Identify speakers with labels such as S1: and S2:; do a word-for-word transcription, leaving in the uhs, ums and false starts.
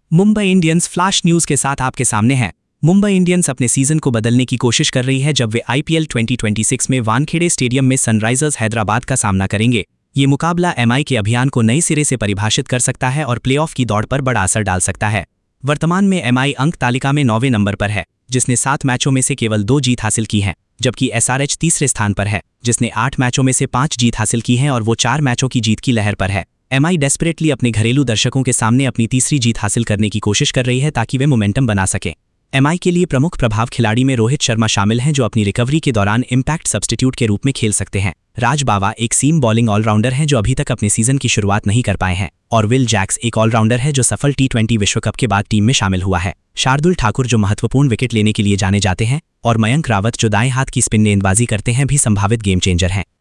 S1: Mumbai Indians flash news के साथ आपके सामने है। मुंबई इंडियंस अपने सीजन को बदलने की कोशिश कर रही है जब वे आईपीएल ट्वेंटी ट्वेंटी सिक्स में वानखेड़े स्टेडियम में सनराइजर्स हैदराबाद का सामना करेंगे। ये मुकाबला एमआई के अभियान को नए सिरे से परिभाषित कर सकता है और प्लेऑफ की दौड़ पर बड़ा असर डाल सकता है। वर्तमान में एमआई अंक तालिका में नौवें नंबर पर है, जिसने सात मैचों में से केवल दो जीत हासिल की हैं, जबकि एसआरएच तीसरे स्थान पर है, जिसने आठ मैचों में से पांच जीत हासिल की हैं और वो चार मैचों की जीत की लहर पर है। एमआई डेस्परेटली अपने घरेलू दर्शकों के सामने अपनी तीसरी जीत हासिल करने की कोशिश कर रही है ताकि वे मोमेंटम बना सकें। एमआई के लिए प्रमुख प्रभाव खिलाड़ी में रोहित शर्मा शामिल हैं, जो अपनी रिकवरी के दौरान इम्पैक्ट सब्स्टिट्यूट के रूप में खेल सकते हैं। राज बावा एक सीम बॉलिंग ऑलराउंडर हैं जो अभी तक अपने सीजन की शुरुआत नहीं कर पाए हैं, और विल जैक्स एक ऑलराउंडर है जो सफल टी ट्वेंटी विश्व कप के बाद टीम में शामिल हुआ है। शार्दुल ठाकुर जो महत्वपूर्ण विकेट लेने के लिए जाने जाते हैं, और मयंक रावत जो दाएं हाथ की स्पिन गेंदबाजी करते हैं, भी संभावित गेम चेंजर हैं।